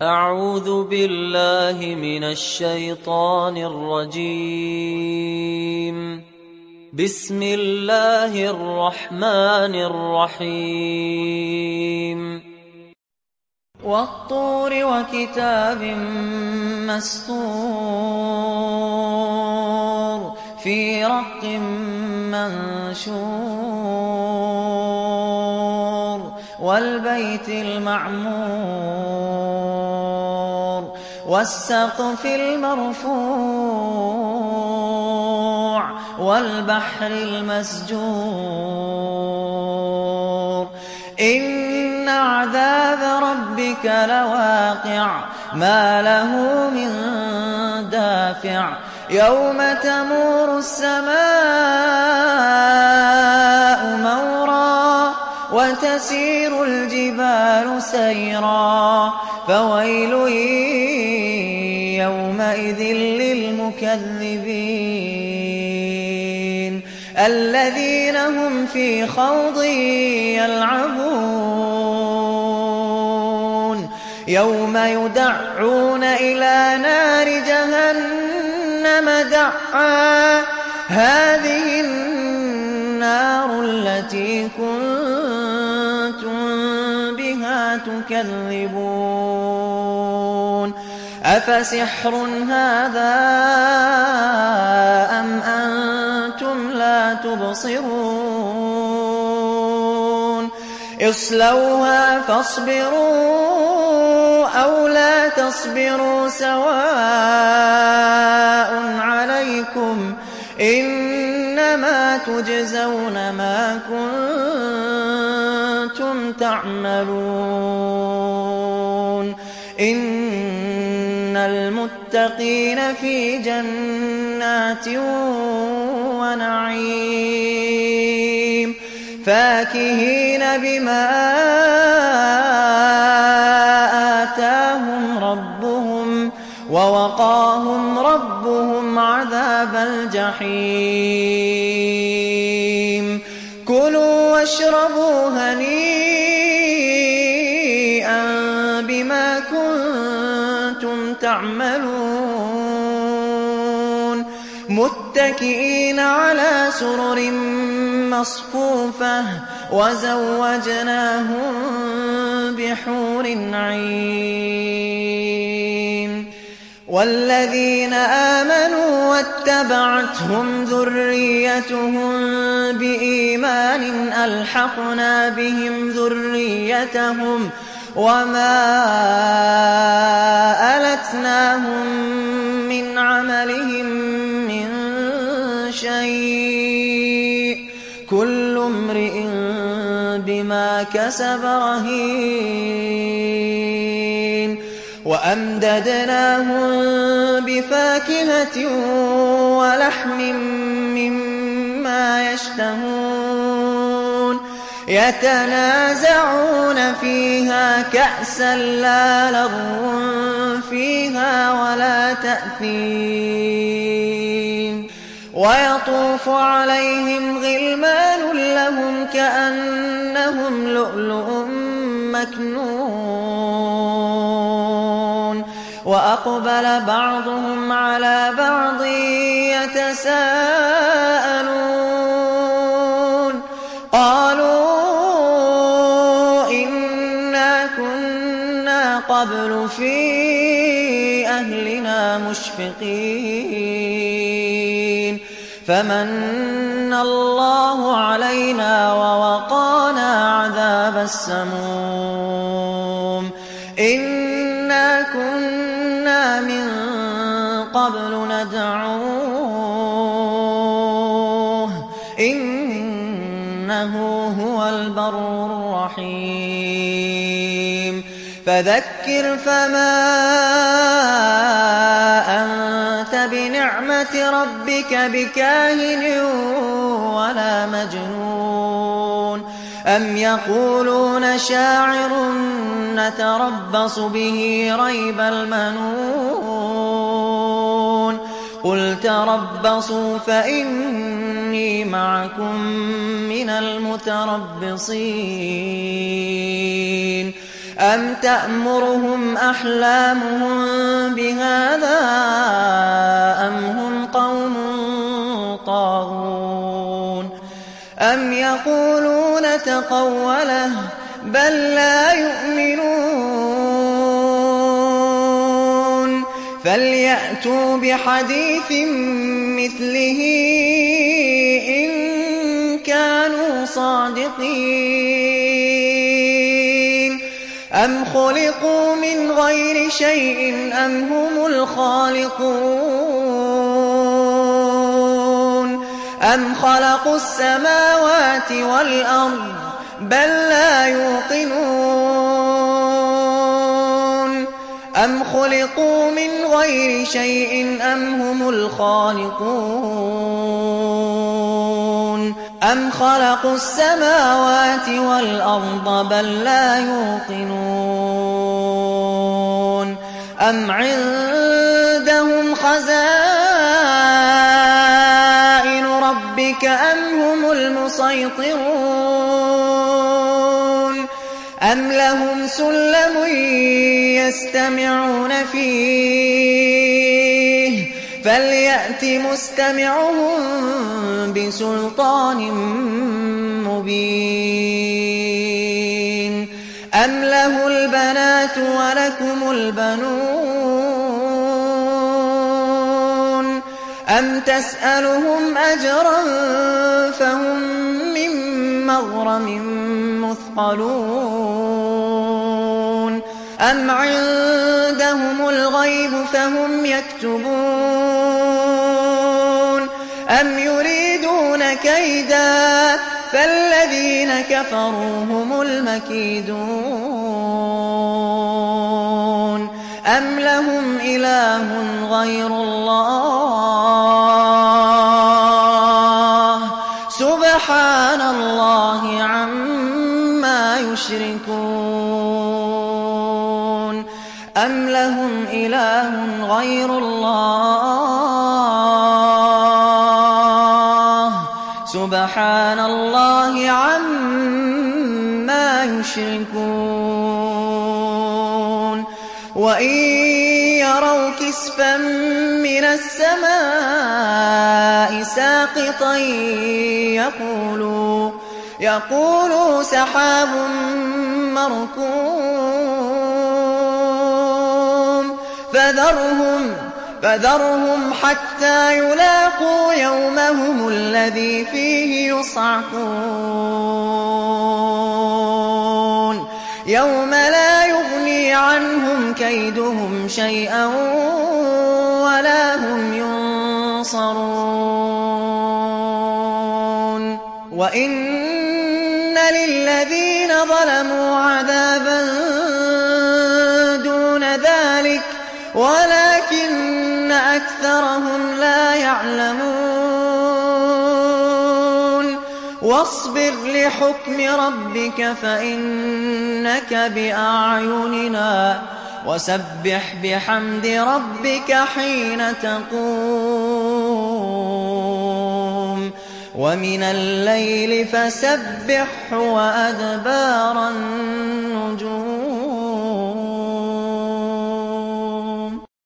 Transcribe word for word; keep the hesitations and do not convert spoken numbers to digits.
أعوذ بالله من الشيطان الرجيم. بسم الله الرحمن الرحيم. والطور وكتاب مسطور في رق منشور والبيت المعمور والسقف المرفوع والبحر المسجور إن عذاب ربك لواقع ما له من دافع يوم تمور السماء مورا وتسير الجبال سيرا فويل يومئذ للمكذبين الذين هم في خوض يلعبون يوم يدعون إلى نار جهنم دعا هذه النار التي كنتم بها تكذبون أفسحر هذا أم أنتم لا تبصرون اصلوها فاصبروا أو لا تصبروا سواء عليكم إنما تجزون ما كنتم تعملون إن المتقين في جنات ونعيم فاكهين بما آتاهم ربهم ووقاهم ربهم عذاب الجحيم كلوا واشربوا هنيئا بما كنتم تعملون متكئين على سرر مصفوفة وزوجناهم بحور عين والذين آمنوا واتبعتهم ذريتهم بإيمان ألحقنا بهم ذريتهم وما ألتناهم من عملهم من شيء كل امرئ بما كسب رهين وأمددناهم بفاكهة ولحم مما يشتهون يتنازعون فيها كأسا لا لغو فيها ولا تأثيم ويطوف عليهم غلمان لهم كأنهم لؤلؤ مكنون وأقبل بعضهم على بعض يتساءلون قالوا إنا كنا قبل في أهلنا مشفقين فمن الله علينا ووقانا عذاب السموم إنا كنا من قبل ندعوه إنه هو البر الرحيم فذكر فما أنت بنعمة ربك بكاهن ولا مجنون أم يقولون شاعر نتربص به ريب المنون قل تربصوا فإني معكم من المتربصين أم تأمرهم أحلامهم بهذا أم هم قوم طاغون أم يقولون تقوله بل لا يؤمنون فليأتوا بحديث مثله إن كانوا صادقين أم خلقوا من غير شيء أم هم الخالقون أم خلقوا السماوات والأرض بل لا يوقنون أم خلقوا من غير شيء أم هم الخالقون أم خلقوا السماوات والأرض بل لا يوقنون أم عندهم خزائن ربك أم هم المسيطرون أم لهم سلم يستمعون فيه فليأت مستمعهم بسلطان مبين أم له البنات ولكم البنون أم تسألهم أجرا فهم من مغرم مثقلون أم عندهم الغيب فهم يكتبون أم يريدون كيدا فالذين كفروا هم المكيدون أم لهم إله غير الله سبحان الله عما يشركون أم لهم إله غير الله سبحان الله عما يشركون وإن يروا كسفا من السماء ساقطا يقولوا يقولوا سحاب مركوم فذرهم فذرهم حتى يلاقوا يومهم الذي فيه يصعقون يوم لا يغني عنهم كيدهم شيئا ولا هم ينصرون وإن للذين ظلموا عذابا دون ذلك ولكن أكثرهم لا يعلمون واصبر لحكم ربك فإنك بأعيننا وسبح بحمد ربك حين تقوم ومن الليل فسبح وأدبار النجوم